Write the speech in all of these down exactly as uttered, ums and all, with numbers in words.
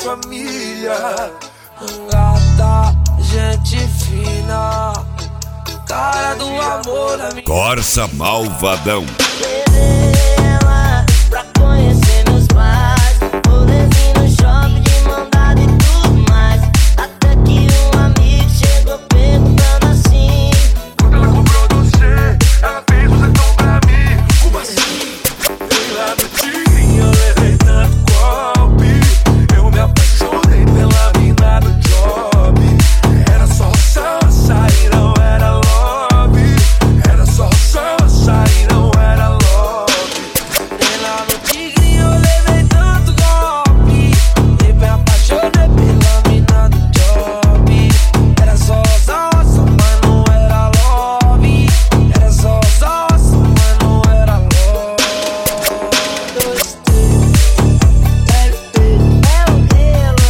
família. Gata, gente fina, cara do amor da minha. Corsa Malvadão. Levei ela pra conhecer meus pais, rolezinho no shopping de mão dada e tudo mais. Até que um amigo chegou perguntando assim: Quando ela comprou você, ela fez um sertão pra mim. Como assim? Eu lá no Tigrinho, eu levei tanto golpe. Eu me apaixonei pela mina do job. Era só salsa e não era love. Era só salsa e não era love. E lá no Tigrinho eu levei tanto golpe, e me apaixonei pela mina do job. Era só salsa, mas não era love. Era só salsa, mas não era love. Dois, três, L P. é o Rela.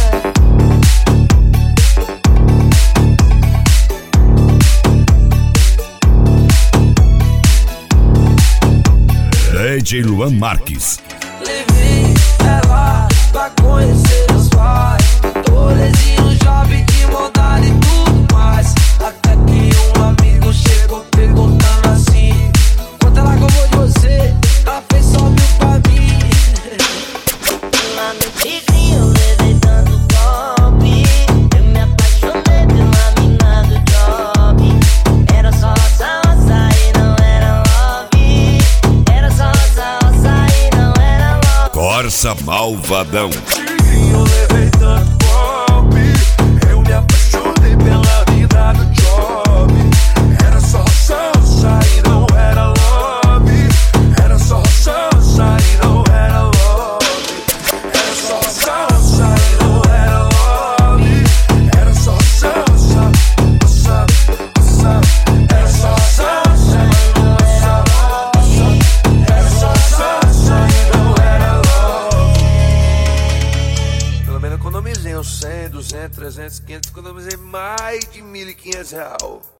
D J Luan Marques. Levei ela pra conhecer os pais, rolezinho no shopping de moda e tudo mais. Até que um amigo chegou perguntando assim: quanto ela comprou de você? Ela fez só mil pra mim. Lá no Tigrinho eu levei tanto golpe, eu me apaixonei pela mina do job. Era só salsa e não era love. Era só salsa e não era love. Corsa Malvadão. Tigrinho, eu levei tanto golpe. Eu me apaixonei pela mina do job. Era só salsa e não era love. Era só salsa e não era love. Era só salsa e não era love. Era só salsa, salsa, salsa. Era só salsa e não era love. Era só salsa e não era love. Pelo menos economizei uns cem, duzentos, trezentos, quinhentos. Economizei mais de mil e quinhentos real.